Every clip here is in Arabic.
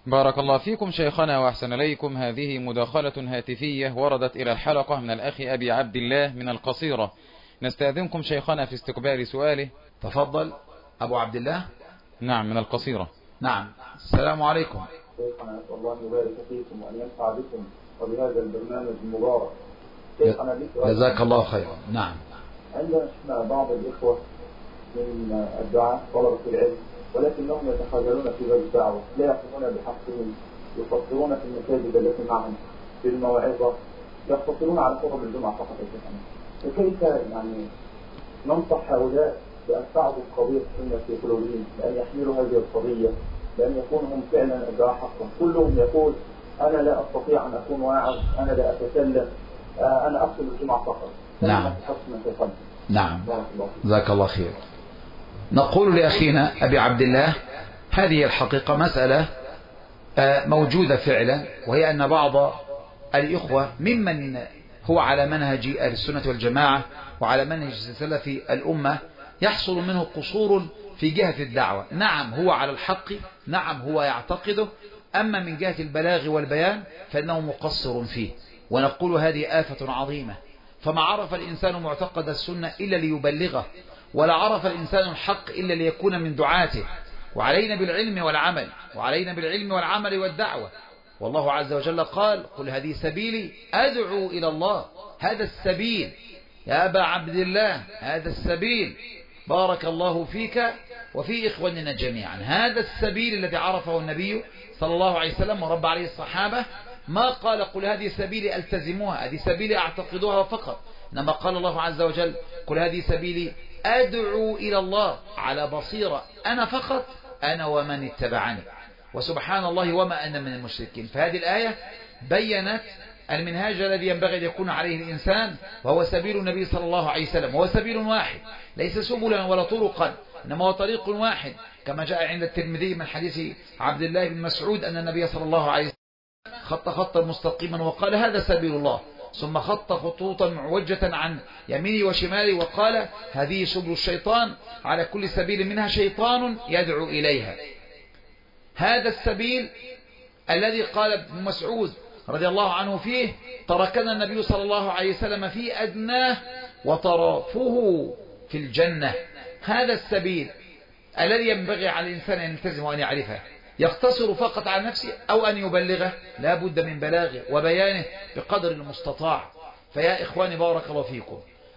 بارك الله فيكم شيخنا وأحسن إليكم. هذه مداخلة هاتفية وردت إلى الحلقة من الأخ أبي عبد الله من القصيرة. نستأذنكم شيخنا في استقبال سؤاله. تفضل أبو عبد الله. نعم، من القصيرة. نعم. السلام عليكم. شيخنا الله يبارك فيكم وأن ينفع بكم وبهذا البرنامج المبارك. جزاك الله خيرا. نعم. عندنا بعض الإخوة من الدعاء طلبة العلم ولكنهم يتخاذلون في باب الدعوة، لا يقومون بحقهم، يقصرون في المساجد التي معهم في الموعظة، يقتصرون على خطب الجمعة فقط يا شيخنا. فكيف يعني ننصح هؤلاء بأن تعظوا قضية السنة في قلوبهم، بأن يحملوا هذه القضية، بأن يكونوا هم فعلا الدعاء حقا؟ كلهم يقول أنا لا أستطيع أن أكون واعظ، أنا لا أتكلم، أنا أقصد الجمعة فقط. نعم. نعم. جزاك الله خير. نقول لأخينا أبي عبد الله هذه الحقيقة مسألة موجودة فعلا، وهي أن بعض الإخوة ممن هو على منهج أهل السنة والجماعة وعلى منهج سلف الأمة يحصل منه قصور في جهة الدعوة. نعم هو على الحق، نعم هو يعتقده، أما من جهة البلاغ والبيان فإنه مقصر فيه. ونقول هذه آفة عظيمة، فما عرف الإنسان معتقد السنة إلا ليبلغه، ولا عرف الإنسان الحق إلا ليكون من دعاته. وعلينا بالعلم والعمل، وعلينا بالعلم والعمل والدعوة. والله عز وجل قال قل هذه سبيلي أدعو إلى الله. هذا السبيل يا أبا عبد الله، هذا السبيل. بارك الله فيك وفي إخواننا جميعا. هذا السبيل الذي عرفه النبي صلى الله عليه وسلم ورب عليه الصحابة. ما قال قل هذه سبيلي ألتزموها، هذه سبيلي أعتقدوها فقط، إنما قال الله عز وجل قل هذه سبيلي أدعو إلى الله على بصيرة، أنا فقط، أنا ومن اتبعني، وسبحان الله وما أنا من المشركين. فهذه الآية بيّنت المنهاج الذي ينبغي أن يكون عليه الإنسان، وهو سبيل النبي صلى الله عليه وسلم. هو سبيل واحد، ليس سبلا ولا طرقا، إنما هو طريق واحد، كما جاء عند الترمذي من حديث عبد الله بن مسعود أن النبي صلى الله عليه وسلم خط خطا مستقيما وقال هذا سبيل الله، ثم خط خطوطا معوجة عن يمينه وشماله وقال هذه سبل الشيطان، على كل سبيل منها شيطان يدعو إليها. هذا السبيل الذي قال ابن مسعود رضي الله عنه فيه تركنا النبي صلى الله عليه وسلم في أدناه وطرفه في الجنة. هذا السبيل الذي ينبغي على الإنسان أن يلتزم وأن يعرفه. يقتصر فقط على نفسه أو أن يبلغه؟ لا بد من بلاغه وبيانه بقدر المستطاع. فيا إخواني بارك الله فيكم،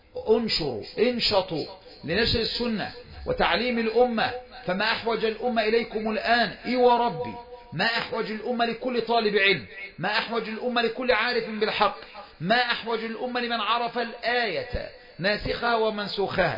انشطوا لنشر السنة وتعليم الأمة. فما أحوج الأمة إليكم الآن وربي، ما أحوج الأمة لكل طالب علم، ما أحوج الأمة لكل عارف بالحق، ما أحوج الأمة لمن عرف الآية ناسخها ومنسوخها،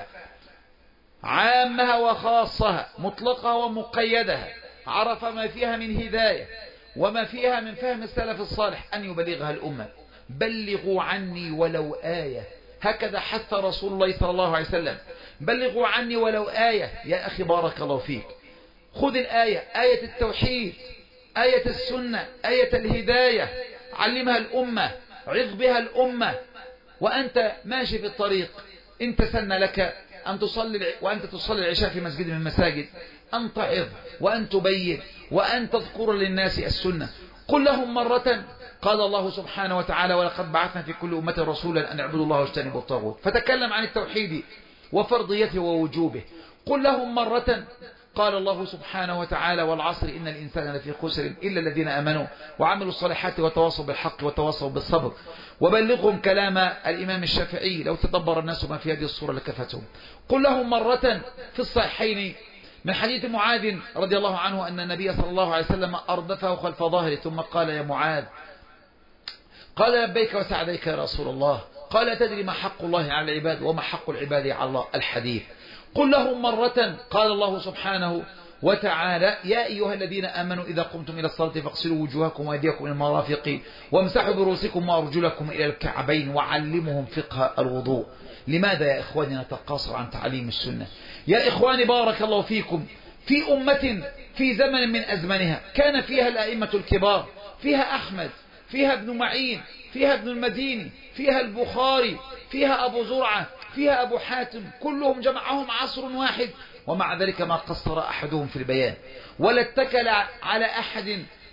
عامها وخاصها، مطلقها ومقيدها، عرف ما فيها من هداية وما فيها من فهم السلف الصالح، أن يبلغها الأمة. بلغوا عني ولو آية، هكذا حث رسول الله صلى الله عليه وسلم. بلغوا عني ولو آية. يا أخي بارك الله فيك، خذ الآية، آية التوحيد، آية السنة، آية الهداية، علمها الأمة، عظ بها الأمة. وأنت ماشي في الطريق إن تسن لك أن تصلي وأنت تصلي العشاء في مسجد من المساجد، أن تعظ وأن تبين وأن تذكر للناس السنة. قل لهم مرة قال الله سبحانه وتعالى ولقد بعثنا في كل أمة رسولا أن اعبدوا الله واجتنبوا الطاغوت، فتكلم عن التوحيد وفرضيته ووجوبه. قل لهم مرة قال الله سبحانه وتعالى والعصر إن الإنسان لفي خسر إلا الذين آمنوا وعملوا الصالحات وتواصوا بالحق وتواصوا بالصبر. وبلغهم كلام الإمام الشافعي لو تدبر الناس ما في هذه الصورة لكفتهم. قل لهم مرة في الصحيحين من حديث معاذ رضي الله عنه أن النبي صلى الله عليه وسلم أردفه خلف ظهره ثم قال يا معاذ، قال لبيك وسعديك يا رسول الله، قال تدري ما حق الله على العباد وما حق العباد على الله؟ الحديث. قل لهم مرة قال الله سبحانه وتعالى يا أيها الذين آمنوا إذا قمتم إلى الصلاة فاغسلوا وجوهكم وأيديكم إلى المرافق وامسحوا برؤوسكم وأرجلكم إلى الكعبين وعلمهم فقه الوضوء. لماذا يا إخواني نتقاصر عن تعليم السنة؟ يا إخواني بارك الله فيكم، في أمة في زمن من أزمنها كان فيها الأئمة الكبار، فيها أحمد، فيها ابن معين، فيها ابن المديني، فيها البخاري، فيها أبو زرعة، فيها أبو حاتم، كلهم جمعهم عصر واحد، ومع ذلك ما قصر أحدهم في البيان ولا اتكل على أحد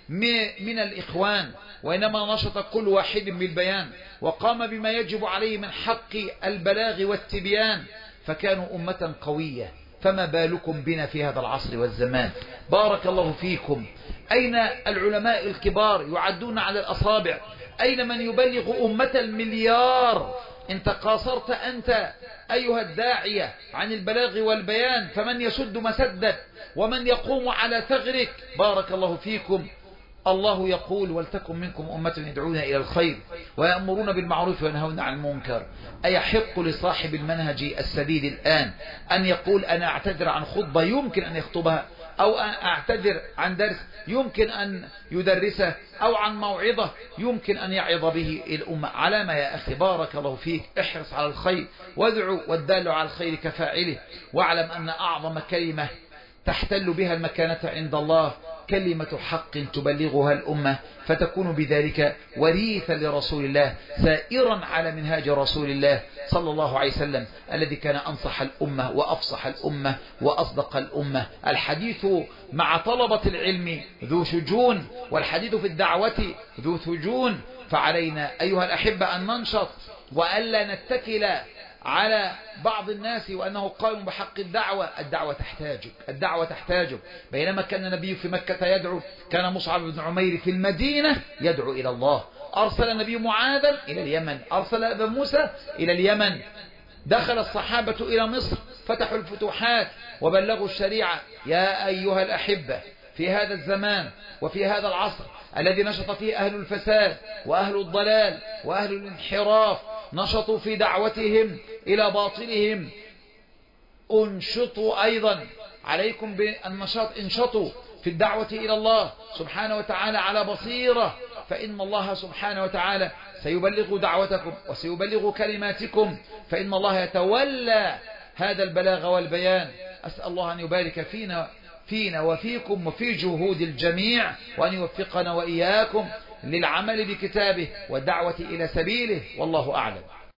من الإخوان، وإنما نشط كل واحد بالبيان وقام بما يجب عليه من حق البلاغ والتبيان، فكانوا أمة قوية. فما بالكم بنا في هذا العصر والزمان؟ بارك الله فيكم. أين العلماء الكبار يعدون على الأصابع؟ أين من يبلغ أمة المليار؟ إن تقاصرت أنت أيها الداعية عن البلاغ والبيان فمن يسد مسدك ومن يقوم على ثغرك؟ بارك الله فيكم. الله يقول: ولتكن منكم أمة يدعون إلى الخير ويأمرون بالمعروف وينهون عن المنكر. أيحق لصاحب المنهج السديد الآن أن يقول: أنا أعتذر عن خطبة يمكن أن يخطبها، أو أعتذر عن درس يمكن أن يدرسه، أو عن موعظة يمكن أن يعظ به الأمة؟ على ما يا أخي؟ بارك الله فيك. احرص على الخير وادعو، والدال على الخير كفاعله. واعلم أن أعظم كلمة تحتل بها المكانة عند الله كلمة حق تبلغها الأمة، فتكون بذلك وريثا لرسول الله، سائرا على منهاج رسول الله صلى الله عليه وسلم، الذي كان أنصح الأمة وأفصح الأمة وأصدق الأمة. الحديث مع طلبة العلم ذو شجون، والحديث في الدعوة ذو ثجون. فعلينا أيها الأحبة أن ننشط وألا نتكل على بعض الناس وأنه قائم بحق الدعوة. الدعوة تحتاجك. بينما كان النبي في مكة يدعو، كان مصعب بن عمير في المدينة يدعو إلى الله. أرسل النبي معاذا إلى اليمن، أرسل أبا موسى إلى اليمن، دخل الصحابة إلى مصر، فتحوا الفتوحات وبلغوا الشريعة. يا أيها الأحبة، في هذا الزمان وفي هذا العصر الذي نشط فيه أهل الفساد وأهل الضلال وأهل الانحراف، نشطوا في دعوتهم إلى باطلهم، انشطوا أيضا. عليكم بالنشاط، انشطوا في الدعوة إلى الله سبحانه وتعالى على بصيرة، فإن الله سبحانه وتعالى سيبلغ دعوتكم وسيبلغ كلماتكم، فإن الله يتولى هذا البلاغ والبيان. أسأل الله أن يبارك فينا وفيكم وفي جهود الجميع، وأن يوفقنا وإياكم للعمل بكتابه والدعوة إلى سبيله، والله أعلم.